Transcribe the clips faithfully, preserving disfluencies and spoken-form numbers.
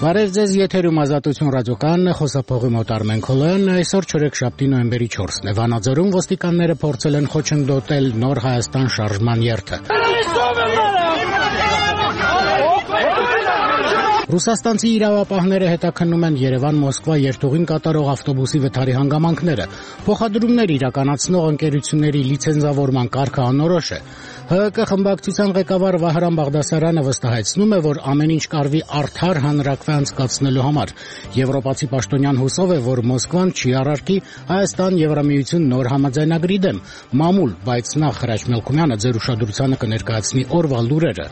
Բարև ձեզ, եթերում Ազատություն ռադիոկայանն է, խոսափողի մոտ Արմեն Քոլոյանն է, այսօր չորեքշաբթի նոյեմբերի չորսն է, Վանաձորում ոստիկանները փորձել են խոչընդոտել Նոր Հայաստան շարժման երթը։ Ռուսաստանցի իրավապահները հետաքննում են Երևան-Մոսկվա երթուղին կատարող ավտոբուսի վթարի հանգամանքները։ Փոխադրումներ իրականացնող ընկերությունների լիցենզավորման կարգը անորոշ է։ ՀՀԿ խմբակցության ղեկավար Վահրամ Բաղդասարյանը վստահեցնում է, որ ամեն ինչ կարվի արդար հանրակրվե անցկացնելու համար։ Եվրոպացի պաշտոնյան հուսով է, որ Մոսկվան չի առարկի Հայաստան-Եվրամիություն նոր համաձայնագրի դեմ մամուլ, բայց նախ Հրաչ Մելքումյանը ձեր ուշադրությանը կներկայացնի օրվա լուրերը։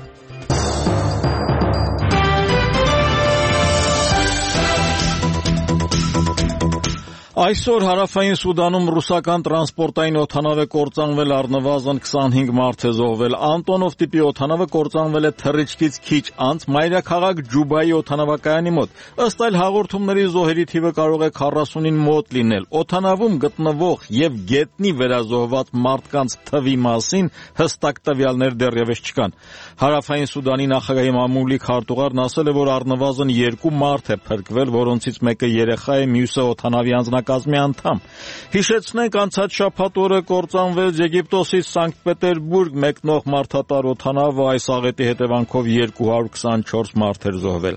Այսօր Հարավային Սուդանում ռուսական տրանսպորտային օդանավ է կործանվել, առնվազն քսանհինգ մարդ է զոհվել։ Անտոնով տիպի օդանավը կործանվել է թռիչքից քիչ անց մայրաքաղաք Ջուբայի օդանավակայանի մոտ։ Ըստ այլ հաղորդումների զոհերի թիվը կարող է քառասունին մոտ լինել։ Օդանավում գտնվող եւ գետնի վերազոհված մարդկանց թվի մասին հստակ տվյալներ դեռևս չկան։ Հարավային Սուդանի նախագահի մամուլի քարտուղարն ասել է, որ առնվազն երկու մարդ է փրկվել, որոնցից մեկը երեխա է, մյուսը օդանավի անձնակազմի անդամ։ Հիշեցնենք, անցած շաբաթ օրը կործանվեց Եգիպտոսից Սանկտ Պետերբուրգ մեկնող մարդատար օդանավը, այս աղետի հետևանքով երկու հարյուր քսանչորս մարդ էր զոհվել։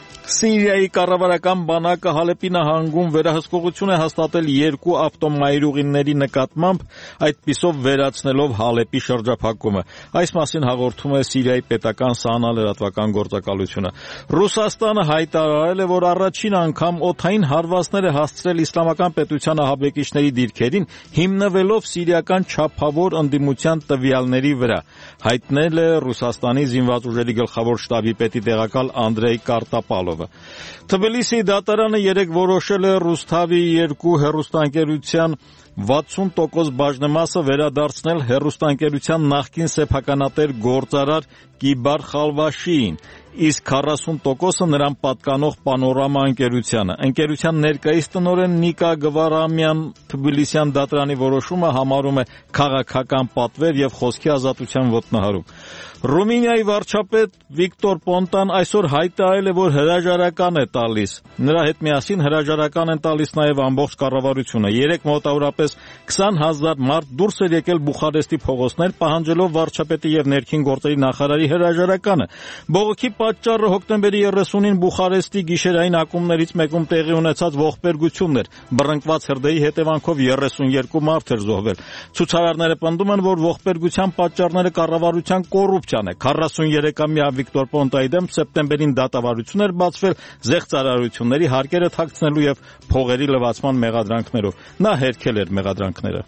Սիրիայի կառավարական բանակը Հալեպի նահանգում վերահսկողություն է հաստատել երկու ավտոմայրուղիների նկատմամբ, այդպիսով վերացնելով Հալեպի շրջափակումը։ Այս մասին հաղորդում է Սիրիայի պետական սահմանալրատվական գործակալությունը։ Ռուսաստանը հայտարարել է, որ առաջին անգամ օդային հարվածներ է հասցրել իսլամական պետության ահաբեկիչների դիրքերին, հիմնվելով սիրիական չափավոր ընդդիմության տվյալների վրա, հայտնել է Ռուսաստանի զինված ուժերի գլխավոր շտաբի պետի տեղակալ Անդրեյ Կարտապալովը։ Թբիլիսի դատարանը երեկ որոշել է Ռուսթավի երկու հեռուստաընկերության վաթսուն տոկոս բաժնեմասը վերադարձնել հեռուստաընկերության նախկին սեփականատեր գործարար Կիբար Խալվաշիին, իսկ քառասուն տոկոսը նրան պատկանող Պանորամա ընկերությանը։ Ընկերության ներկայիս տնօրեն Նիկա Գվարամյան Թբիլիսյան դատարանի որոշումը համարում է քաղաքական պատվեր եւ խոսքի ազատության ոտնահարում։ Ռումինիայի վարչապետ Վիկտոր Պոնտան այսօր հայտարարել է, որ հրաժարական է տալիս։ Նրա հետ միասին հրաժարական են տալիս նաև ամբողջ կառավարությունը։ Երեք մոտավորապես քսան հազար մարդ դուրս էր եկել Բուխարեստի փողոցներ, պահանջելով վարչապետի եւ ներքին գործերի նախարարի հրաժարականը։ Բողոքի պատճառը հոկտեմբերի երեսունին Բուխարեստի գիշերային ակումբներից մեկում տեղի ունեցած ողբերգությունն էր։ Բռնկված հրդեհի հետևանքով երեսունյերկու մարդ էր զոհվել։ Ցուցարարները պնդում են, որ ողբերգության պատճառները կառավարության կոռուպցիան է։ քառասուներեքամյա Վիկտոր Պոնտայի դեմ սեպտեմբերին դատավարություն էր բացվել զեղծարարությունների հարկերը թաքցնելու եւ փողերի լվացման մեղադրանքներով։ Նա հերքել էր մեղադրանքները։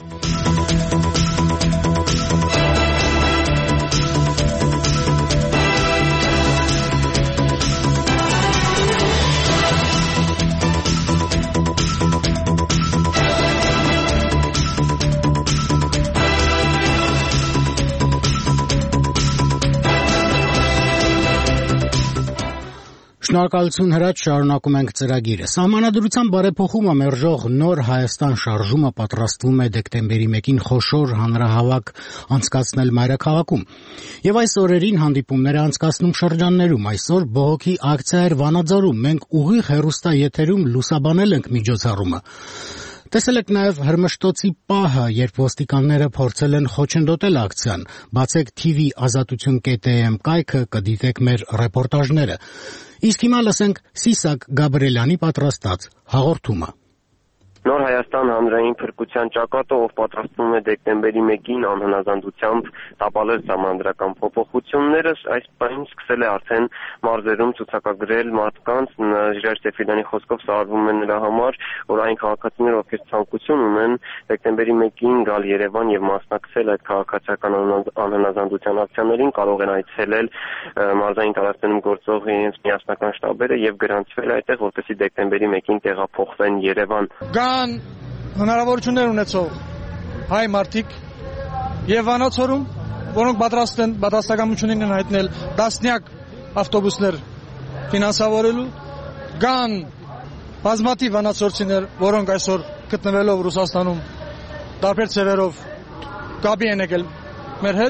Շնորհակալություն Հրաչ, շարունակում ենք ծրագիրը։ Սահմանադրության բարեփոխումը մերժող Նոր Հայաստան շարժումը պատրաստվում է դեկտեմբերի մեկին խոշոր հանրահավաք անցկացնել մայրաքաղաքում։ Եվ այս օրերին հանդիպումներ է անցկացնում շրջաններում։ Այսօր բողոքի ակցիա էր Վանաձորում։ Մենք ուղիղ հեռուստաեթերում լուսաբանել ենք միջոցառումը։ Տեսել եք նաև Հրմշտոցի պահը, երբ ոստիկանները փորձել են խոչընդոտել ակցիան։ Բացեք Թի Վի ազատություն կետ Է Էմ կայքը, կդիտեք մեր ռեպորտաժները։ Իսկ հիմա լսենք Սիսակ Գաբրելյանի պատրաստած հաղորդումը։ Նոր Հայաստան հանրային փրկության ճակատը, ով պատրաստվում է դեկտեմբերի մեկին անհնազանդությամբ տապալել սահմանադրական փոփոխությունները, այս պահին սկսել է արդեն մարզերում ցուցակագրել մարդկանց։ Ժիրայր Սեֆիլյանի խոսքով սա արվում է նրա համար, որ այն քաղաքացիները, ովքեր ցանկություն ունեն դեկտեմբերի մեկին գալ Երևան եւ մասնակցել այդ քաղաքացիական անհնազանդության ակցիաներին, կարող են այցելել մարզային տարածքներում գործող իրենց միասնական շտաբերը եւ գրանցվել այդտեղ, որպեսզի դեկտեմբերի մեկին տեղափոխվեն Երևան։ Կան հնարավորություններ ունեցող հայ մարդիկ եւ Վանաձորում, որոնք պատրաստ են պատասխանատվություն են հայտնել տասնյակ ավտոբուսներ ֆինանսավորելու, կան բազմաթիվ վանաձորցիներ, որոնք այսօր գտնվելով Ռուսաստանում տարբեր ծևերով կապի են եկել մեր հետ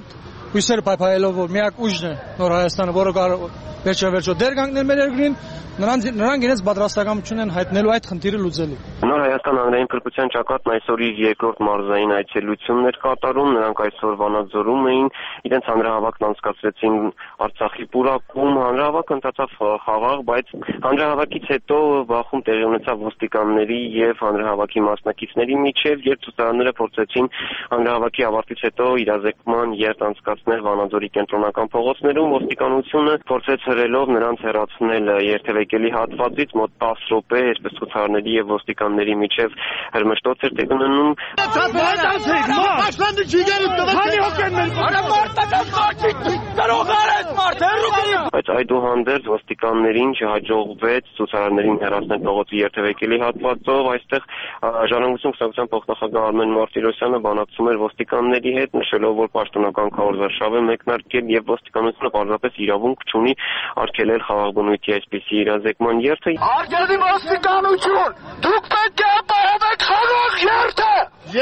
հույսեր փայփայելով, որ միակ ուժն է Նոր Հայաստանը, որը կարող վերջավերջո դեր կանգնել մեր երկրին, նրանք նրանք իրենց պատրաստակամություն են հայտնելու այդ խնդիրը լուծելու։ Նոր Հայաստան հանրային փրկության ճակատն այսօր իր երկրորդ մարզային այցելություններ կատարում, նրանք այսօր Վանաձորում էին, իրենց հանրահավաքն անցկացրեցին Արցախի պուրակում, հանրահավաքը ընթացավ խաղաղ, բայց հանրահավաքից հետո բախում տեղի ունեցավ ոստիկանների եւ հանրահավաքի մասնակիցների միջև, երբ ցուցարարները փորձեցին հանրահավաքի ավարտից հետո իրազեկման երթ անցկացնել Վանաձորի կենտրոնական փողոցներում, ոստիկանությունը փորձեց հրելով նրանց հեռացնել երթևեկելի հատվածից մոտ տասը րոպե, այսպես ցուցարարների եւ ոստիկանների միջև հրմշտոց էր տեղի ունենում։ Բայց այդուհանդերձ ոստիկաններին չհաջողվեց ցուցարարներին հեռացնել փողոցի երթևեկելի հատվածով, այստեղ Ժառանգություն կուսակցության փոխնախագահ Արմեն Մարտիրոսյանը բանակցում էր ոստիկանների հետ, նշելով, որ պաշտոնական քարոզարշավ է մեկնարկել եւ ոստիկանությունը պարզապես իրավունք չունի արգելել խաղաղ բնույթի այսպիսի իրազեկման երթը։ Արգելի ոստիկանություն, դուք պետք է ապահովեք խաղաղ երթը։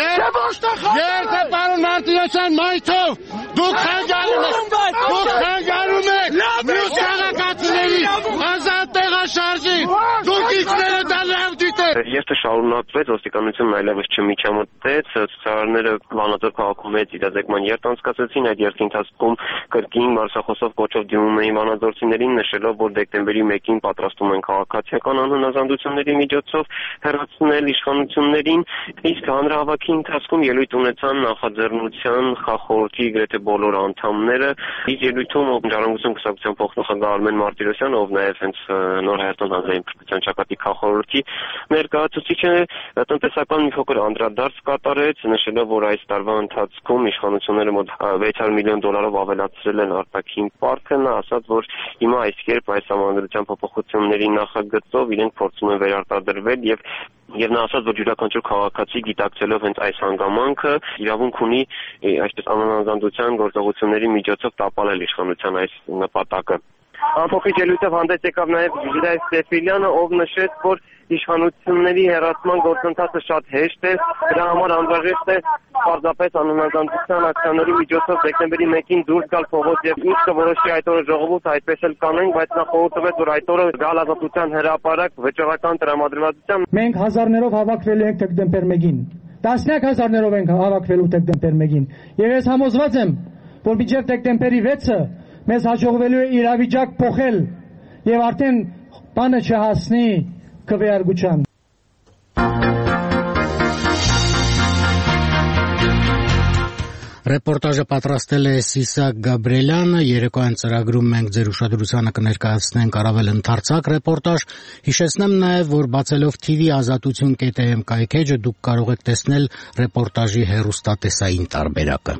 Երթը պարոն Մարտիրոսյան մայթով դուք խանգարում եք, դուք խանգարում եք մյուս քաղաքացիների ազատ տեղաշարժի, դուք իջները դա լավ դիտեք։ Երթը շարունակվեց, ոստիկանությունն այլևս չմիջամտեց, ցուցարարները Վանաձոր քաղաքում մեծ իրազեկման երթ անցկացրեցին, այդ երթի ընթացքում կրկին մարզախոսով կոչով դիմում էին վանաձորցիներին, նշելով, որ դեկտեմբերի մեկին պատրաստում են քաղաքացիական անհնազանդությունների միջոցով հեռացնել իշխանություններին, իսկ հանրահավաքի ընթացքում ելույթ ունեցան նախաձեռնության խախորհրդի գրեթե բոլոր անդամները։ Իսկ ելույթում Ժառանգություն կուսակցության փոխնախագահ Արմեն Մարտիրոսյանը, ով նաև հենց Նոր Հայաստան հանրային փրկության ճակատի խախորհրդի ներկայացուցիչը, տնտեսական մի փոքր անդրադարձ կատարեց, նշելով, որ այս տարվա ընթացքում իշխանությունները մոտ վեց հարյուր միլիոն դոլարով ավելացրել են արտաքին պարտքը, նա ասաց, որ հիմա այս կերպ այս համանդրության փոփոխությունների նախագծով իրենք փորձում են վերարտադրվել եւ Եվ նա ասաց, որ յուրաքանչյուր քաղաքացի գիտակցելով հենց այս հանգամանքը իրավունք ունի այսպես անհնազանդության գործողությունների միջոցով տապալել իշխանության այս նպատակը։ Ամփոփիչ ելույթով հանդես եկավ նաև Ժիրայր Սեֆիլյանը, ով նշեց, որ իշխանությունների հեռացման գործընթացը շատ հեշտ է, դրա համար անհրաժեշտ է պարզապես անհնազանդության ակցիաների միջոցով դեկտեմբերի մեկին դուրս գալ փողոց եւ ինչ կորոշի այդ օրը ժողովուրդը այդպես էլ կանենք, բայց նա խորհուրդվեց, որ այդ օրը գալ ազատության հրապարակ վճռական տրամադրվածությամբ։ Մենք հազարներով հավաքվելու ենք դեկտեմբեր մեկին, տասնյակ հազարներով ենք հավաքվելու դեկտեմբեր մեկին, եւ ես համոզված եմ, որ մինչեւ դեկտեմբերի վեցը մեզ հաջողվելու է իրավիճակ փոխել եւ արդեն բանը չհասնի քվեարկության։ Ռեպորտաժը պատրաստել է Սիսակ Գաբրելյանը, երեկոյան ծրագրում մենք ձեր ուշադրությանը կներկայացնենք առավել ընդարձակ ռեպորտաժ, հիշեցնեմ նաև, որ բացելով T V ազատություն կետ A M կայքեջը դուք կարող եք տեսնել ռեպորտաժի հեռուստատեսային տարբերակը։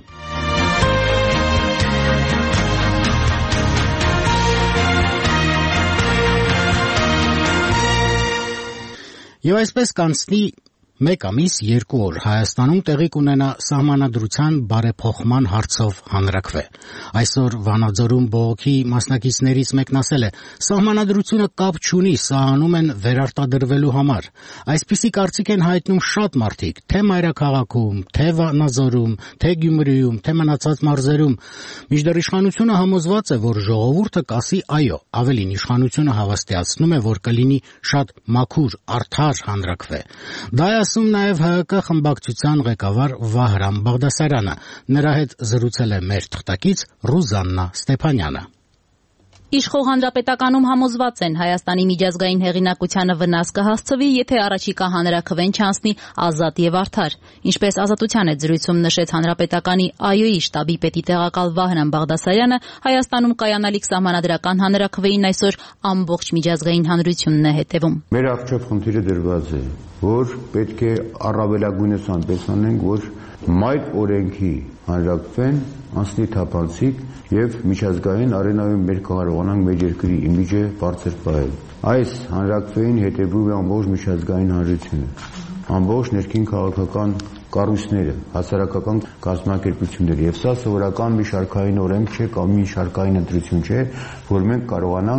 Եվ այսպես կանցնի մեկ ամիս երկու օր Հայաստանում տեղի կունենա սահմանադրության բարեփոխման հարցով հանրաքվե։ Այսօր Վանաձորում բողոքի մասնակիցներից մեկն ասել է. «Սահմանադրությունը կապ չունի, սահանում են վերարտադրվելու համար»։ Այսպիսի կարծիք են հայտնում շատ մարդիկ, թե մայրաքաղաքում, թե Վանաձորում, թե Գյումրիում, թե մնացած մարզերում։ Մինչդեռ իշխանությունը համոզված է, որ ժողովուրդը կասի այո, ավելին իշխանությունը հավաստիացնում է, որ կլինի շատ մաքուր, արդար հանրաքվե։ Դա է ասում նաև H K խմբակցության ղեկավար Վահրամ Բաղդասարյանը, նրա հետ զրուցել է մեր թղթակից Ռուզաննա Ստեփանյանը։ Իշխող հանրապետականում համոզված են Հայաստանի միջազգային հեղինակությանը վնաս կհասցվի, եթե առաջիկա հանրաքվեն չանցնի ազատ եւ արդար։ Ինչպես Ազատության հետ զրույցում նշեց հանրապետականի ԱՅՈ-ի շտաբի պետի տեղակալ Վահրամ Բաղդասարյանը, Հայաստանում կայանալիք սահմանադրական հանրաքվեին այսօր ամբողջ միջազգային հանրությունն է հետևում։ Մեր առջև խնդիրը դրված է, որ պետք է առավելագույնս այնպես անենք, որ մայր օրենքի հանրաքվեն անցնի թափանցիկ եւ միջազգային արենայում մեր կարողանանք մեր երկրի իմիջը բարձր պահել։ Այս հանրաքվեին հետևում է ամբողջ միջազգային հանրությունը, ամբողջ ներքին քաղաքական կառույցները, հասարակական կազմակերպությունները, եւ սա սովորական մի շարքային օրենք չէ կամ մի շարքային ընտրություն չէ, որ մենք կարողանանք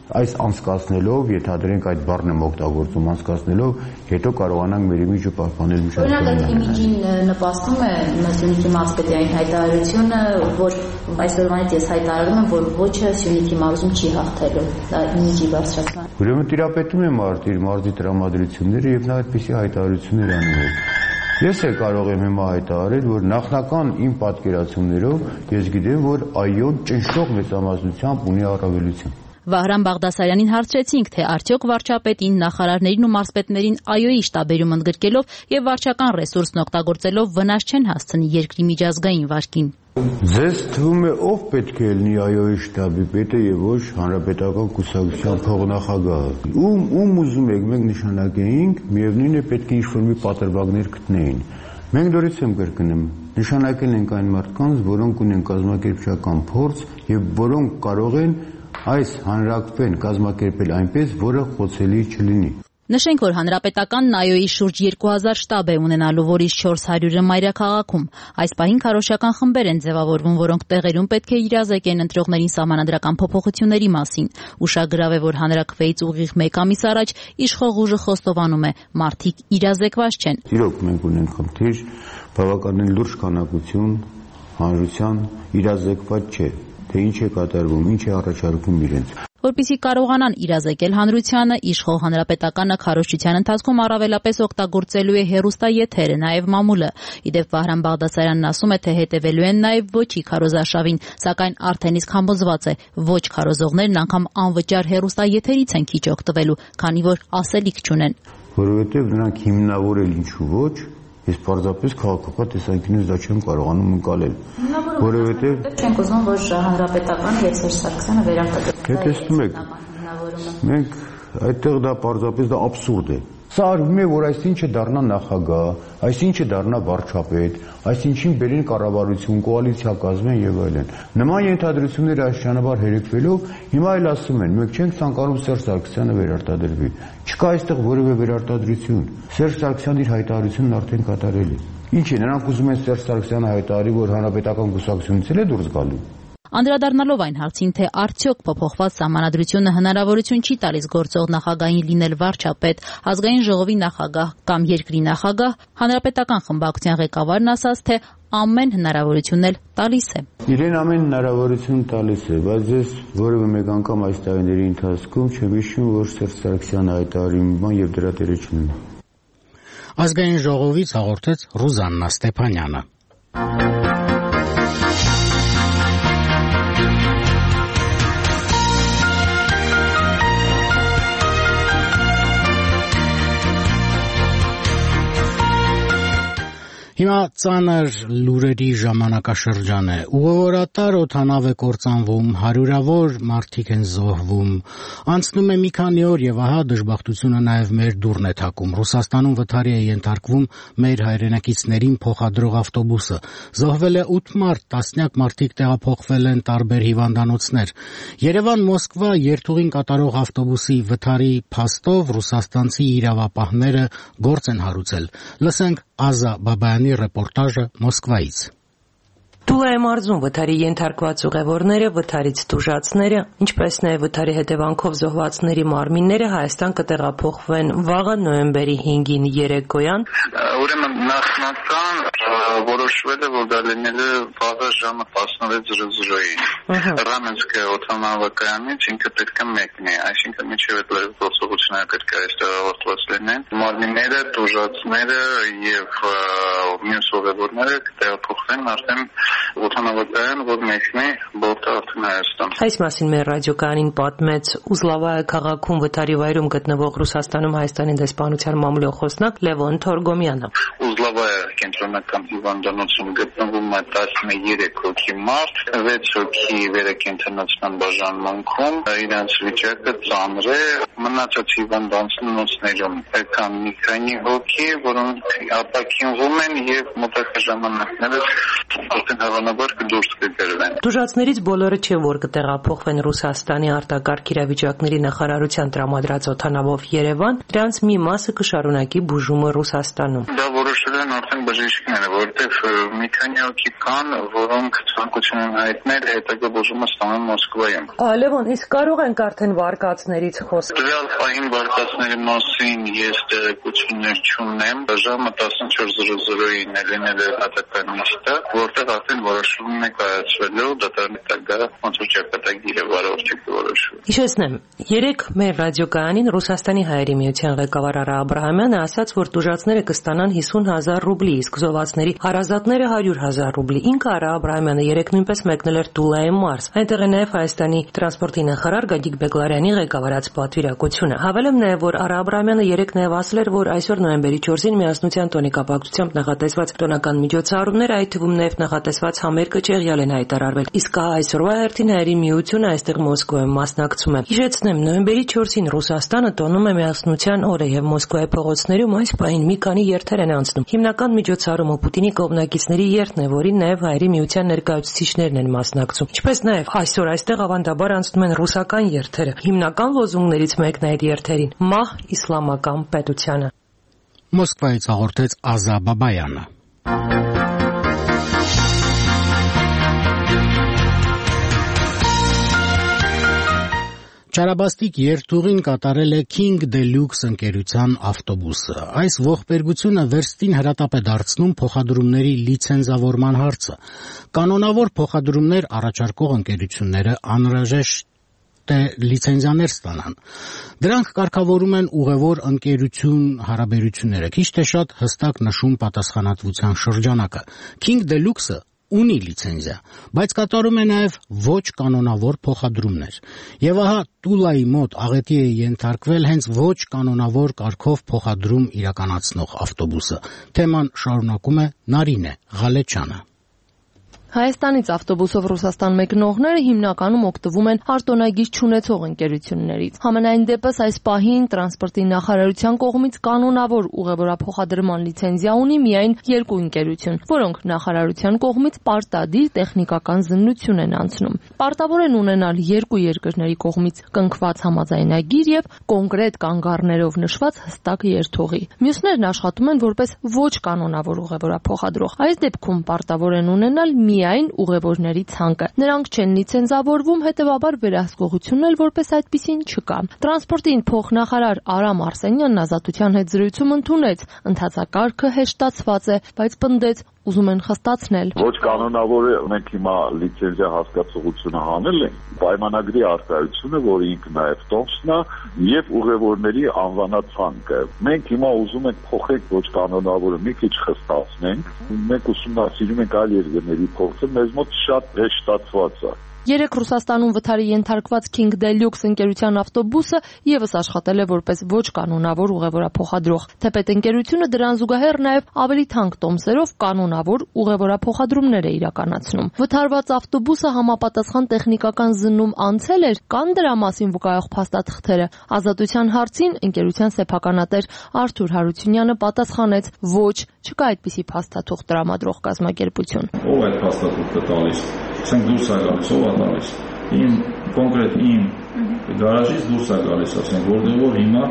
Այս անցկացնելով, ենթադրենք այդ բառն եմ օգտագործում, անցկացնելով, հետո կարողանանք մեր իմիջը պահպանել միջազգային։ Օրինակ այդ իմիջին նպաստում է Սյունիքի մարզպետի հայտարարությունը, որ այսօրվանից ես հայտարարում եմ, որ ոչը Սյունիքի մարզում չի հաղթելու, դա իմիջի բարձրացման։ Ուրեմն տիրապետում է մարզի, մարզի տրամադրությունները եւ նա այդպիսի հայտարարություններ անում է։ Ես էլ կարող եմ հիմա հայտարարել, որ նախնական իմ պատկերացումներով ես գիտեմ, որ այոն ճնշող մեծամասնությամբ ունի առավելություն։ Վահրամ Բաղդասարյանին հարցրեցինք, թե արդյոք վարչապետին, նախարարներին ու մարզպետներին այոյի շտաբերում ընդգրկելով եւ վարչական ռեսուրսն օգտագործելով վնաս չեն հասցնի երկրի միջազգային վարկին։ Ձեզ թվում է ով պետք է լինի այոյի շտաբի պետը եւ ոչ հանրապետական կուսակցության փոխնախագահը։ Ում ում ուզում եք մենք նշանակեինք, միևնույն է պետք է ինչ-որ մի պատրվակներ գտնեին։ Մենք դորից եմ կրկնում, նշանակել ենք այն մարդկանց, որոնք ունեն կազմակերպչական փորձ եւ որոնք կարող են այս հանրակրվեն կազմակերպել այնպես, որը խոցելի չլինի։ Նշենք, որ հանրապետականն այոյի շուրջ երկու հազար շտաբ է ունենալու, որից չորս հարյուրը մայրաքաղաքում։ Այս պահին քարոզչական խմբեր են ձևավորվում, որոնք տեղերում պետք է իրազեկեն ընտրողներին սահմանադրական փոփոխությունների մասին։ Ուշագրավ է, որ հանրակրվեից ուղիղ մեկ ամիս առաջ իշխող ուժը խոստովանում է՝ մարդիկ իրազեկված չեն։ Իրոք մենք ունենք խնդիր, բավականին լուրջ քանակություն հանրության իրազեկված չէ, թե ինչ է կատարվում, ինչ է առաջարկում իրենց։ Որպեսզի կարողանան իրազեկել հանրությանը, իշխող հանրապետականը քարոզչության ընթացքում առավելապես օգտագործելու է հեռուստաեթերը, նաև մամուլը։ Իդեպ Վահրամ Բաղդասարյանն ասում է, թե հետևելու են նաև ոչի քարոզարշավին, սակայն արդեն իսկ համոզված է, ոչ քարոզողներն անգամ անվճար հեռուստաեթերից են քիչ օգտվելու, քանի որ ասելիք չունեն։ Որովհետև նրանք հիմնավոր էլ ինչու ոչ, ես պարզապես քաղաքական տեսանկյունից դա չեմ կարողանում ընկալել, որովհետև չենք ուզում, որ հանրապետական եւ Սերժ Սարգսյանը վերարտադրեն։ Տեսնում եք, մենք այդտեղ դա պարզապես դա աբսուրդ է։ Սա արվում է, որ այսինչը դառնա նախագահ, այսինչը դառնա վարչապետ, այսինչին բերեն կառավարություն, կոալիցիա կազմեն եւ այլն։ Նման ենթադրությունները աշխանաբար հերեկվելով հիմա էլ ասում են, մենք չենք ցանկանում Սերժ Սարգսյանը վերարտադրվի։ Չկա այստեղ որևէ վերարտադրություն։ Սերժ Սարգսյանը իր հայտարարությունն արդեն կատարել է։ Ինչ է, նրանք ուզում են Սերժ Սարգսյանը հայտարարի, որ հանրապետական կուսակցությունից էլ է դուրս գալու։ Անդրադառնալով այն հարցին, թե արդյոք փոփոխված սահմանադրությունը հնարավորություն չի տալիս գործող նախագահին լինել վարչապետ, ազգային ժողովի նախագահ կամ երկրի նախագահ, հանրապետական խմբակցության ղեկավարն ասաց, թե ամեն հնարավորություն էլ տալիս է։ Իրեն ամեն հնարավորություն տալիս է, բայց ես որևէ մեկ անգամ այս տարիների ընթացքում չեմ հիշում, որ Սերժ Սարգսյանը հայտարարի մի բան եւ դրա տերը չլինի։ Ազգային ժողովից հաղորդեց Ռուզաննա Ստեփանյանը։ Հիմա ծանր լուրերի ժամանակաշրջան է։ Ուղևորատար օդանավ է կործանվում, հարյուրավոր մարդիկ են զոհվում։ Անցնում է մի քանի օր եւ ահա դժբախտությունը նաեւ մեր դուռն է թակում։ Ռուսաստանում վթարի է ենթարկվում մեր հայրենակիցներին փոխադրող ավտոբուսը։ Զոհվել է ութ մարդ, տասնյակ մարդիկ տեղափոխվել են տարբեր հիվանդանոցներ։ Երևան-Մոսկվա երթուղին կատարող ավտոբուսի վթարի փաստով ռուսաստանցի իրավապահները գործ են հարուցել։ Լսենք Ազա Բաբայանի ռեպորտաժը Մոսկվայից։ Տուլայի մարզում վթարի ենթարկված ուղևորները, վթարից տուժածները, ինչպես նաև վթարի հետևանքով զոհվածների մարմինները Հայաստան կտեղափոխվեն վաղը նոյեմբերի հինգին երեկոյան։ Ուրեմն նախնական որոշվել է, որ դա լինելու վաղը ժամը տասնվեց զրոյին։ Ռամենսկի օդանավակայանից ինքը պետք է մեկնի, այսինքն մինչև այդ գործողությունները պետք է այստեղ ավարտված լինեն։ Մարմինները, տուժածները եւ մյուս ուղևորները կտեղափոխվեն արդեն օդանավակայան, որ մեկնի բորտը արդեն Հայաստան։ Այս մասին մեր ռադիոկայանին պատմեց Ուզլավայա քաղաքում վթարի վայրում գտնվող Ռուսաստանում Հայաստանի դեսպանության մամուլի խոսնակ Լևոն Թորգոմյանը։ Ուզլավայա կենտրոնական հիվանդանոցում գտնվում է տասներեք հոգի մարդ, վեց հոգի վերակենդանացման բաժանմունքում, իրենց վիճակը ծանր է, մնացած հիվանդանոցներում կան մի քանի հոգի, որոնք ապաքինվում են եւ մոտակա ժամանակներս արդեն հավանաբար կդուրս կգրվեն։ Տուժածներից բոլորը չէ, որ կտեղափոխվեն Ռուսաստանի արտակարգ իրավիճակների նախարարության տրամադրած օդանավով Երևան, դրանց մի մասը կշարունակի բուժումը Ռուսաստանում։ Դա որոշ որոշել են արդեն բժիշկները, որովհետև մի քանի հոգի կան, որոնք ցանկություն են հայտնել հետագա բուժումը ստանալ Մոսկվայում։ Լևոն, իսկ կարող ենք արդեն վարկածներից խոսել։ Տվյալ պահին վարկածների մասին ես տեղեկություններ չունեմ, ժամը տասնչորս զրո զրոյին է լինել է հատական նիստը, որտեղ արդեն որոշումն է կայացվելու դատարանի հետագա ոնց որ ճակատագիրը վարորդի կորոշվի։ Հիշեցնեմ, երեք մեր ռադիոկայանին Ռուսաստանի Հայերի միության ղեկավար Արա Աբրահամյանը ասաց, որ տուժածները կստանան հիսուն հազար ռուբլի, իսկ զոհվածների հարազատները հարյուր հազար ռուբլի։ Ինքը Արա Աբրահամյանը երեք նույնպես մեկնել էր Տուլայի մարզ։ Այնտեղ է նաև Հայաստանի տրանսպորտի նախարար Գագիկ Բեգլարյանի ղեկավարած պատվիրակությունը։ Հավելեմ նաև, որ Արա Աբրահամյանը երեք նաև ասել էր, որ այսօր նոյեմբերի չորսին Միասնության տոնի կապակցությամբ նախատեսված տոնական միջոցառումները, այդ թվում նաև նախատեսված համերգը Չեղյալ են հայտարարվել։ Իսկ այսօրվա հերթին Հայերի միությունը այստեղ Մոսկվայում մասնակցում է։ Հիշեցնեմ, նոյեմբերի չորսին Ռուսաստանը տոնում է Միասնության օրը եւ Մոսկվայի փողոցներում այս պահին մի քանի երթեր են անցնում։ Հիմնական միջոցառումը Պուտինի կողմնակիցների երթն է, որին նաև Հայերի միության ներկայացուցիչներն են մասնակցում։ Ինչպես նաև այսօր այստեղ ավանդաբար անցնում են ռուսական երթերը։ Հիմնական լոզունգներից մեկն է այդ երթերին՝ մահ իսլամական պետությանը։ Մոսկվայից հաղորդեց Ազա Բաբայանը։ Չարաբաստիկ երթուղին կատարել է King Deluxe ընկերության ավտոբուսը։ Այս ողբերգությունը վերստին հրատապ է դարձնում փոխադրումների լիցենզավորման հարցը։ Կանոնավոր փոխադրումներ առաջարկող ընկերությունները անհրաժեշտ է լիցենզիաներ ստանան։ Դրանք կարգավորում են ուղևոր ընկերություն հարաբերությունները, քիչ թե շատ հստակ նշում պատասխանատվության շրջանակը։ King Deluxe-ը ունի լիցենզիա, բայց կատարում է նաև ոչ կանոնավոր փոխադրումներ։ Եվ ահա Տուլայի մոտ աղետի է ենթարկվել հենց ոչ կանոնավոր կարգով փոխադրում իրականացնող ավտոբուսը։ Թեման շարունակում է Նարինե Ղալեչյանը։ Հայաստանից ավտոբուսով Ռուսաստան մեկնողները հիմնականում օգտվում են արտոնագիր չունեցող ընկերություններից։ Համենայն դեպս այս պահին տրանսպորտի նախարարության կողմից կանոնավոր ուղևորափոխադրման լիցենզիա ունի միայն երկու ընկերություն, որոնք նախարարության կողմից պարտադիր տեխնիկական զննություն են անցնում։ Պարտավոր են ունենալ երկու երկրների կողմից կնքված համաձայնագիր եւ կոնկրետ կանգառներով նշված հստակ երթուղի։ Մյուսներն աշխատում են որպես ոչ կանոնավոր ուղևորափոխադրող։ Այս դեպքում պարտավոր են ունենալ մի միայն ուղևորների ցանկը։ Նրանք չեն լիցենզավորվում, հետևաբար վերահսկողությունն էլ որպես այդպիսին չկա։ Տրանսպորտի փոխնախարար Արամ Արսենյանն Ազատության հետ զրույցում ընդունեց, ընթացակարգը հեշտացված է, բայց պնդեց, ուզում են խստացնել։ Ոչ կանոնավոր է, մենք հիմա լիցենզիա հասկացողությունը հանել ենք, պայմանագրի արտահայտությունը, որը ինքը նաև տոմսն է, եւ ուղևորների անվանացանկը։ Մենք հիմա ուզում ենք փոխել ոչ կանոնավորը մի քիչ խստացնենք, մենք ուսումնասիրում ենք այլ երկրների փոխը, մեզ մոտ շատ հեշտացված է։ Երեք Ռուսաստանում վթարի ենթարկված King Deluxe ընկերության ավտոբուսը եւս աշխատել է որպես ոչ կանոնավոր ուղևորափոխադրող։ Թեպետ ընկերությունը դրան զուգահեռ նաեւ ավելի թանկ տոմսերով կանոնավոր ուղևորափոխադրումներ է իրականացնում։ Վթարված ավտոբուսը համապատասխան տեխնիկական զննում անցել էր, կան դրա մասին վկայող փաստաթղթերը։ Ազատության հարցին ընկերության սեփականատեր Արթուր Հարությունյանը պատասխանեց. ոչ, չկա այդպիսի փաստաթուղթ տրամադրող կազմակերպություն։ Ո՞վ այդ փաստաթուղթը տալիս։ Ասենք դուրս է գալիս, ով է տալիս։ Իմ կոնկրետ իմ գարաժից դուրս է գալիս, ասենք, որտեղ որ հիմա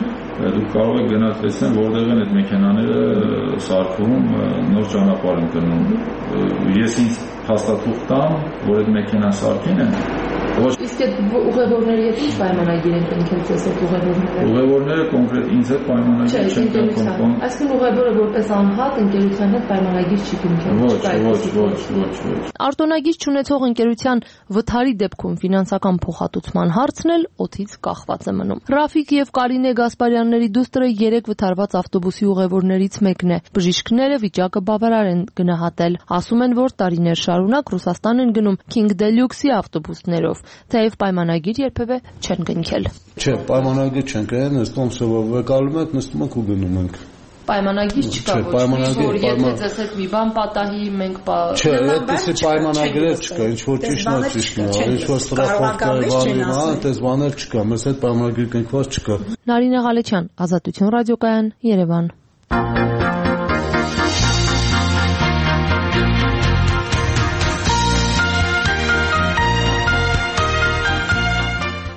դուք կարող եք գնալ տեսնել, որտեղ են այդ մեքենաները սարքում, նոր ճանապարհ են գնում։ Ես ինձ փաստաթուղթ տամ, որ այդ մեքենան սարքին են։ Իսկ այդ ուղևորների հետ ինչ պայմանագիր են կնքել ձեզ այդ ուղևորները։ Ուղևորները կոնկրետ ինձ հետ պայմանագիր չեն կնքում։ Այսինքն ուղևորը որպես անհատ ընկերության հետ պայմանագիր չի կնքել։ Ոչ, ոչ, ոչ, ոչ, ոչ։ Արտոնագիր չունեցող ընկերության վթարի դեպքում ֆինանսական փոխհատուցման հարցն էլ օդից կախված է մնում։ Ռաֆիկ եւ Կարինե Գասպարյանների դուստրը երեք վթարված ավտոբուսի ուղևորներից մեկն է։ Բժիշկները վիճակը բավարար են գնահատել։ Ասում են, որ տարիներ շարունակ Ռուսաստան են գնում King Deluxe-ի ավտոբուսներով, թեև պայմանագիր երբևէ չեն կնքել։ Չէ, պայմանագիր չեն կնքել, նստում սովորվեկալում ենք, նստում ենք ու գնում ենք։ Պայմանագիր չկա, որ եթե ձեզ հետ մի բան պատահի, մենք պա... Չէ, այդպիսի պայմանագիր չկա, ինչ-որ ճիշտն է ճիշտն է, ինչ-որ ստրախովկա է բանի, այդպես բաներ չկա, մեզ հետ պայմանագիր կնքված չկա։ Նարինե Ղալեչյան, Ազատություն ռադիոկայան, Երևան։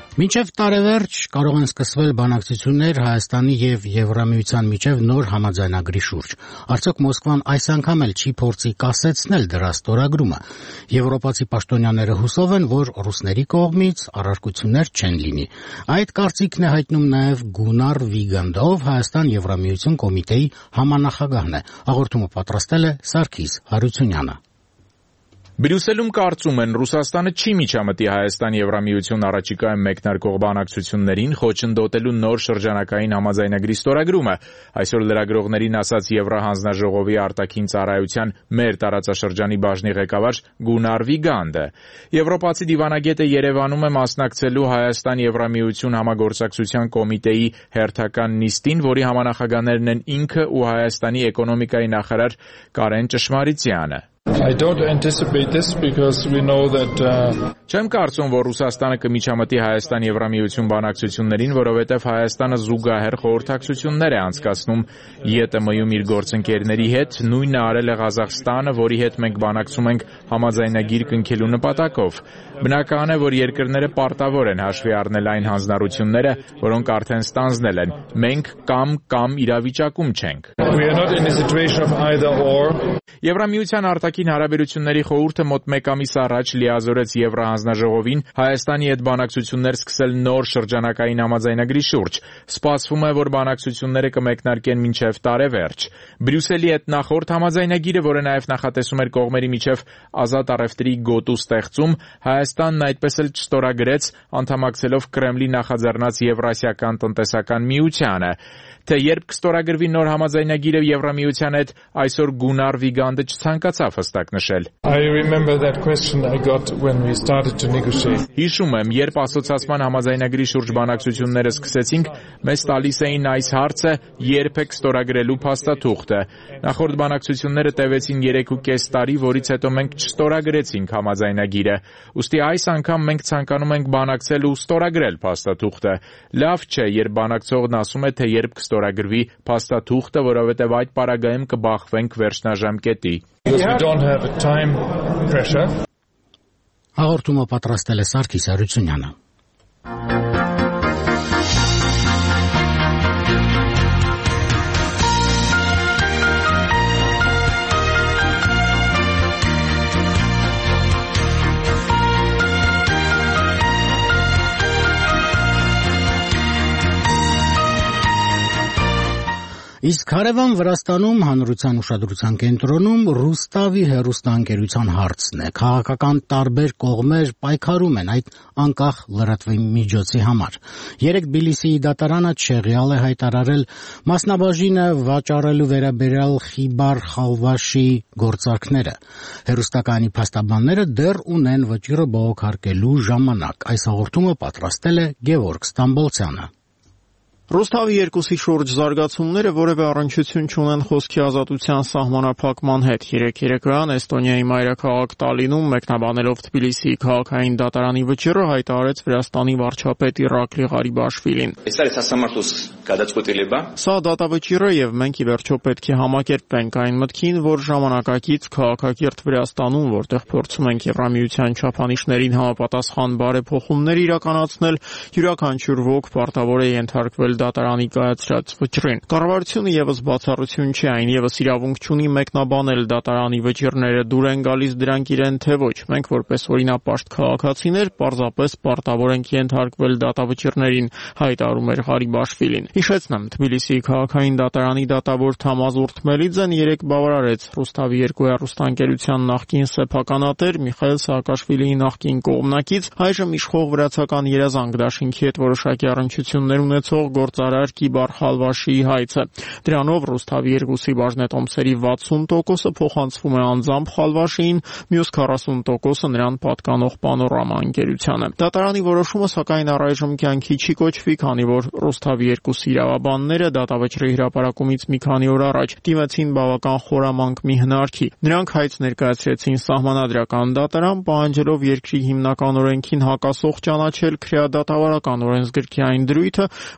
Մինչև տարեվերջ կարող են սկսվել բանակցություններ Հայաստանի եւ Եվրամիության միջև նոր համաձայնագրի շուրջ։ Արդյոք Մոսկվան այս անգամ էլ չի փորձի կասեցնել դրա ստորագրումը։ Եվրոպացի պաշտոնյաները հուսով են, որ ռուսների կողմից առարկություններ չեն լինի։ Այդ կարծիքն է հայտնում նաեւ Գունար Վիգանդը, ով Հայաստան-Եվրամիություն կոմիտեի համանախագահն է։ Հաղորդումը պատրաստել է Սարգիս Հարությունյանը։ Բրյուսելում կարծում են, Ռուսաստանը չի միջամտի Հայաստան-Եվրամիություն առաջիկայում մեկնարկող բանակցություններին խոչընդոտելու նոր շրջանակային համաձայնագրի ստորագրումը, այսօր լրագրողներին ասաց Եվրահանձնաժողովի արտաքին ծառայության մեր տարածաշրջանի բաժնի ղեկավար Գունար Վիգանդը։ Եվրոպացի դիվանագետը Երևանում է մասնակցելու Հայաստան-Եվրամիություն համագործակցության կոմիտեի հերթական նիստին, որի համանախագահներն են ինքը ու Հայաստանի էկոնոմիկայի նախարար Կարեն Ճշմարիցյանը։ I don't anticipate this because we know that Չեմ կարծում, որ Ռուսաստանը կմիջամտի Հայաստան-Եվրամիություն բանակցություններին, որովհետև Հայաստանը զուգահեռ խորհրդակցություններ է անցկացնում Ե Տ Մ-ում իր գործընկերների հետ, նույնը արել է Ղազախստանը, որի հետ մենք բանակցում ենք համաձայնագիր կնքելու նպատակով։ Բնական է, որ երկրները պարտավոր են հաշվի առնել այն հանձնառությունները, որոնք արդեն ստանձնել են։ Մենք կամ կամ իրավիճակում չենք։ Եվրամիության արտաքին հարաբերությունների խորհուրդը մոտ մեկ ամիս առաջ լիազորեց Եվրահանձնաժողովին Հայաստանի հետ բանակցություններ սկսել նոր շրջանակային համաձայնագրի շուրջ։ Սպասվում է, որ բանակցությունները կմեկնարկեն մինչև տարեվերջ։ Բրյուսելի հետ նախորդ համաձայնագիրը, որը նաև նախատեսում էր կողմերի միջև ազատ առևտրի գոտու ստեղծում, Հայաստանն այդպես էլ չստորագրեց, անդամակցելով Կրեմլի նախաձեռնած Եվրասիական տնտեսական միությանը։ Թե երբ կստորագրվի նոր համաձայնագիրը Եվրամիության հետ, այսօր Գունար Վիգանդը չցանկացավ հստակ նշել։ Հիշում եմ, երբ ասոցիացման համաձայնագրի շուրջ բանակցությունները սկսեցինք, մեզ տալիս էին այս հարցը, երբ եք ստորագրելու փաստաթուղթը։ Նախորդ բանակցությունները տևեցին երեք ու կես տարի, որից հետո մենք չստորագրեցինք համաձայնագիրը։ Ուստի այս անգամ մենք ցանկանում ենք բանակցել ու ստորագրել փաստաթուղթը։ Լավ չէ, երբ բանակցողն ասում է, թե երբ կստորագրվի փաստաթուղթը, որովհետև այդ պարագայում կբախվենք վերջնաժամկետի։ Հաղորդումը պատրաստել է Սարգիս Հարությունյանը։ Իսկ հարևան Վրաստանում հանրության ուշադրության կենտրոնում Ռուստավի հեռուստաընկերության հարցն է։ Քաղաքական տարբեր կողմեր պայքարում են այդ անկախ լրատվամիջոցի համար։ Երեկ Թբիլիսիի դատարանը չեղյալ է հայտարարել մասնաբաժինը վաճառելու վերաբերյալ Խիբար Խալվաշի գործարքները։ Հեռուստակայանի փաստաբանները դեռ ունեն վճիռը բողոքարկելու ժամանակ։ Այս հաղորդումը պատրաստել է Գևորգ Ստամբոլցյանը։ Ռուստավի երկուսի շուրջ զարգացումները որևէ առնչություն չունեն խոսքի ազատության սահմանափակման հետ։ Երեք երեկոյան Էստոնիայի մայրաքաղաք Տալինում մեկնաբանելով Թբիլիսիի քաղաքային դատարանի վճիռը հայտարարեց Վրաստանի վարչապետ Իրակլի Ղարիբաշվիլին։ Սա դատավճիռ է եւ մենք ի վերջո պետք է համակերպվենք այն մտքին, որ ժամանակակից քաղաքակիրթ Վրաստանում, որտեղ փորձում ենք Եվրամիության չափանիշներին համապատասխան բարեփոխումներ իրականացնել, յուրաքանչյուր ոք պարտավոր է ենթարկվել դատարանի կայացրած վճռին։ Կառավարությունը եւս բացառություն չի, այն եւս իրավունք չունի մեկնաբանել դատարանի վճիռները, դուր են գալիս դրանք իրեն թե ոչ։ Մենք որպես օրինապաշտ քաղաքացիներ պարզապես պարտավոր ենք ենթարկվել դատավճիռներին, հայտարարում էր Ղարիբաշվիլին։ Հիշեցնեմ, Թբիլիսիի քաղաքային դատարանի դատավոր Թամազ Ուրթմելիձեն երեկ բավարարեց Ռուստավի երկու հեռուստաընկերության նախկին սեփականատեր Միխայել Սաակաշվիլիի նախկին կողմնակից, այժմ իշխող վրացական երազանք դաշինքի հետ որոշակի առնչություններ ունեցող գործարար Կիբար Խալվաշիի հայցը։ Դրանով Ռուստավի երկուսի բաժնետոմսերի վաթսուն տոկոսը փոխանցվում է անձամբ Խալվաշիին, մյուս քառասուն տոկոսը նրան պատկանող Պանորամա ընկերությանը։ Դատարանի որոշումը սակայն առայժմ կյանքի չի կոչվի, քանի որ Ռուստավի երկուսի իրավաբանները դատավճռի հրապարակումից մի քանի օր առաջ դիմեցին բավական խորամանկ մի հնարքի։ Նրանք հայց ներկայացրեցին սահմանադրական դատարան, պահանջելով երկրի հիմնական օրենքին հակասող ճանաչել քրեադատավարական օրենսգրքի այն դրույթը, որով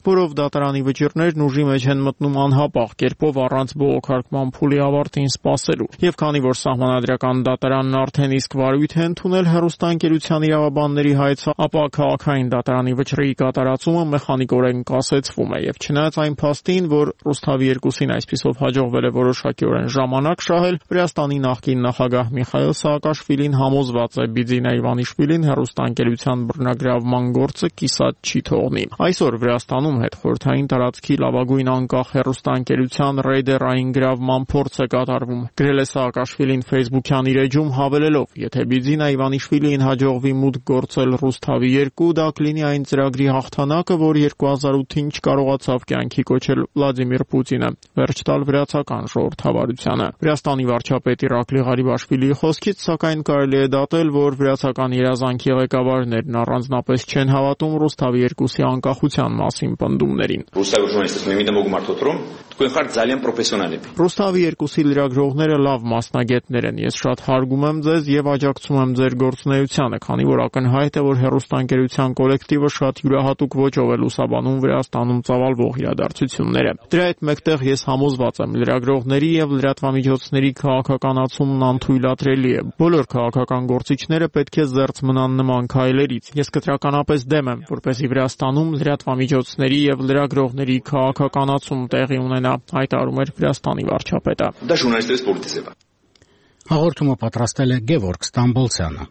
դատարանի վճիռներն ուժի մեջ են մտնում անհապաղ կերպով առանց բողոքարկման փուլի ավարտին սպասելու։ Եվ քանի որ Սահմանադրական դատարանն արդեն իսկ վարույթ է ընդունել հեռուստաընկերության իրավաբանների հայցը, ապա քաղաքային դատարանի վճռի կատարածումը մեխանիկորեն կասեցվում է եւ չնայած այն փաստին, որ Ռուսթավի երկուսին այսպիսով հաջողվել է որոշակիորեն ժամանակ շահել, Վրաստանի նախկին նախագահ Միխայիլ Սաակաշվիլին համոզված է Բիձինա Իվանիշվիլին հեռուստաընկերության բռնագրավման գործը կիսատ չի թողնի։ Այսօր Վրաստանում հետխորհրդային տարածքի լավագույն անկախ հեռուստաընկերության ռեյդերային գրավման փորձ է կատարվում։ Գրել է Սաակաշվիլին Facebook-յան իր էջում հավելելով. եթե Բիձինա Իվանիշվիլին հաջողվի մուտք գործել Ռուսթավի երկու, դա կլինի այն ծրագրի հաղթանակը, որ երկու հազար ութին չկարողացավ կյանքի կոչել Վլադիմիր Պուտինը, վերջ տալ վրացական ժողովրդավարությանը։ Վրաստանի վարչապետ Իրակլի Ղարիբաշվիլիի խոսքից սակայն կարելի է դատել, որ վրացական երազանքի ղեկավարներն առանձնապես չեն հավատում Ռուսթավի երկուսի անկախության մասին պնդումներին։ Ռուսթավի երկուսի լրագրողները լավ մասնագետներ են։ Ես շատ հարգում եմ ձեզ եւ աջակցում եմ ձեր գործունեությանը, քանի որ ակնհայտ է, որ հեռուստաընկերության կոլեկտիվը շատ յուրահատուկ ոճով է լուսաբանում Վրաստանում ծավալվող իրադարձությունները։ Դրա հետ մեկտեղ ես համոզված եմ, լրագրողների եւ լրատվամիջոցների քաղաքականացումն անթույլատրելի է։ Բոլոր քաղաքական գործիչները պետք է զերծ մնան նման քայլերից։ Ես կտրականապես դեմ եմ, որպեսզի Վրաստանում լրատվամիջոցների եւ լրագրողների քաղաքականացում տեղի ունենա, հայտարարում էր Վրաստանի վարչապետը։ Հաղորդումը պատրաստել է Գևորգ Ստամբոլցյանը։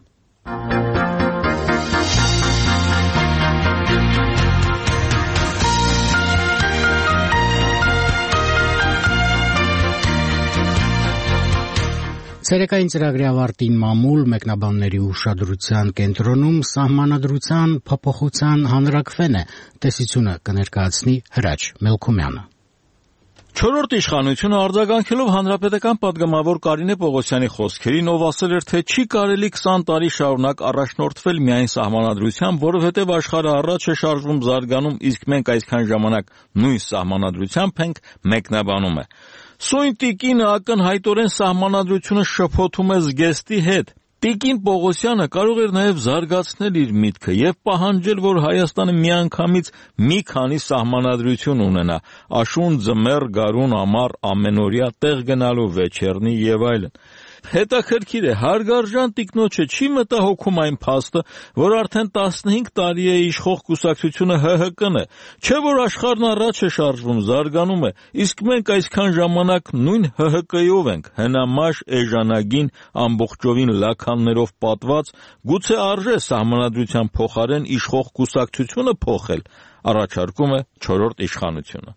Ցերեկային ծրագրի ավարտին մամուլ մեկնաբանների ուշադրության կենտրոնում սահմանադրության փոփոխության հանրաքվեն է, տեսությունը կներկայացնի Հրաչ Մելքումյանը։ Չորրորդ իշխանությունը արձագանքելով հանրապետական պատգամավոր Կարինե Պողոսյանի խոսքերին, ով ասել էր, թե չի կարելի քսան տարի շարունակ առաջնորդվել միայն սահմանադրությամբ, որովհետև աշխարհը առաջ է շարժվում, զարգանում, իսկ մենք այսքան ժամանակ նույն սահմանադրությամբ ենք, մեկնաբանում է։ Սույն տիկինը ակնհայտորեն սահմանադրությունը շփոթում է զգեստի հետ։ Տիկին Պողոսյանը կարող էր նաև զարգացնել իր միտքը եւ պահանջել, որ Հայաստանը միանգամից մի քանի սահմանադրություն ունենա՝ աշուն, ձմեռ, գարուն, ամառ, ամենօրյա, տեղ գնալու, վեճերնի եւ այլն։ Հետաքրքիր է, հարգարժան տիկնոջը չի մտահոգում այն փաստը, որ արդեն տասնհինգ տարի է իշխող կուսակցությունը Հ Հ Կ-ն է, չէ՞ որ աշխարհն առաջ է շարժվում, զարգանում է, իսկ մենք այսքան ժամանակ նույն Հ Հ Կ-ով ենք, հնամաշ, էժանագին, ամբողջովին լաքաններով պատված, գուցե արժե սահմանադրության փոխարեն իշխող կուսակցությունը փոխել, առաջարկում է չորրորդ իշխանությունը։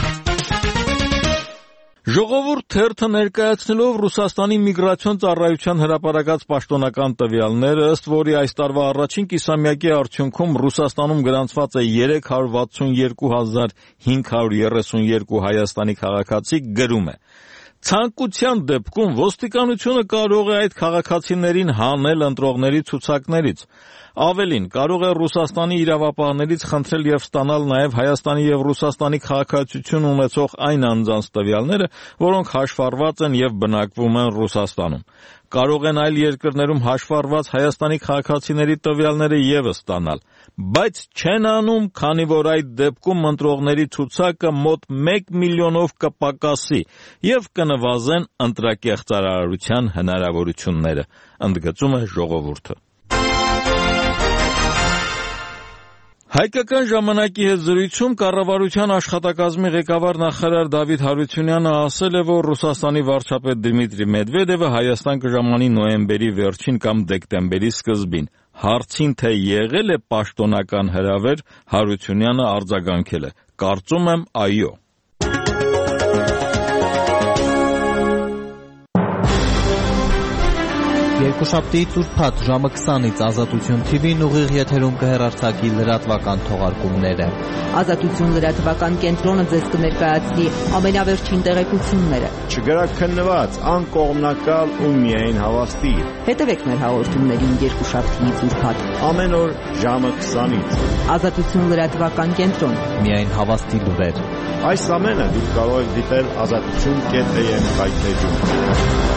Ժողովուրդ թերթը ներկայացնելով Ռուսաստանի միգրացիոն ծառայության հրապարակած պաշտոնական տվյալները, ըստ որի այս տարվա առաջին կիսամյակի արդյունքում Ռուսաստանում գրանցված է երեք հարյուր վաթսունեքու հազար հինգ հարյուր երեսունեքու հայաստանի քաղաքացի, գրում է. Ցանկության դեպքում ոստիկանությունը կարող է այդ քաղաքացիներին հանել ընտրողների ցուցակներից։ Ավելին, կարող է Ռուսաստանի իրավապահներից խնդրել եւ ստանալ նաեւ Հայաստանի եւ Ռուսաստանի քաղաքացիություն ունեցող այն անձանց տվյալները, որոնք հաշվառված են եւ բնակվում են Ռուսաստանում։ Կարող են այլ երկրներում հաշվառված Հայաստանի քաղաքացիների տվյալները եւս ստանալ, բայց չեն անում, քանի որ այդ դեպքում ընտրողների ցուցակը մոտ մեկ միլիոնով կպակասի եւ կնվազեն ընտրակեղծարարության հնարավորությունները, ընդգծում է ժողովուրդը։ Հայկական ժամանակի հետ զրույցում կառավարության աշխատակազմի ղեկավար նախարար Դավիթ Հարությունյանը ասել է, որ Ռուսաստանի վարչապետ Դմիտրի Մեդվեդևը Հայաստան կժամանի նոյեմբերի վերջին կամ դեկտեմբերի սկզբին։ Հարցին, թե եղել է պաշտոնական հրավեր, Հարությունյանը արձագանքել է. Կարծում եմ, այո։ Երկուշաբթի ծուրփաթ ժամը քսանից Ազատություն Թի Վին ուղիղ եթերում կհեռարձակի լրատվական թողարկումները։ Ազատություն լրատվական կենտրոնը ձեզ կներկայացնի ամենավերջին տեղեկությունները։ Չգրաքննված, անկողմնակալ ու միայն հավաստի։ Հետևեք մեր հաղորդումներին երկուշաբթի ծուրփաթ ամեն օր ժամը քսանից։ Ազատություն լրատվական կենտրոն։ Միայն հավաստի լուրեր։ Այս ամենը դուք կարող եք դիտել ազատություն կետ է եմ հայտեջում։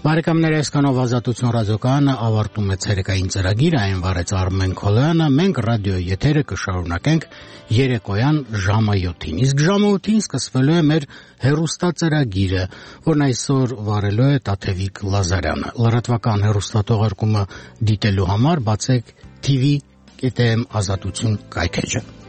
Բարեկամներ, այսքանով Ազատություն ռադիոկայանը ավարտում է ցերեկային ծրագիրը, այն վարեց Արմեն Քոլոյանը, մենք ռադիոյի եթերը կշարունակենք երեկոյան ժամը յոթին, իսկ ժամը ութին սկսվելու է մեր հեռուստածրագիրը, որն այսօր վարելու է Տաթևիկ Լազարյանը։ Լրատվական հեռուստաթողարկումը դիտելու համար բացեք թի վի կետ էմ ազատություն կայքէջը։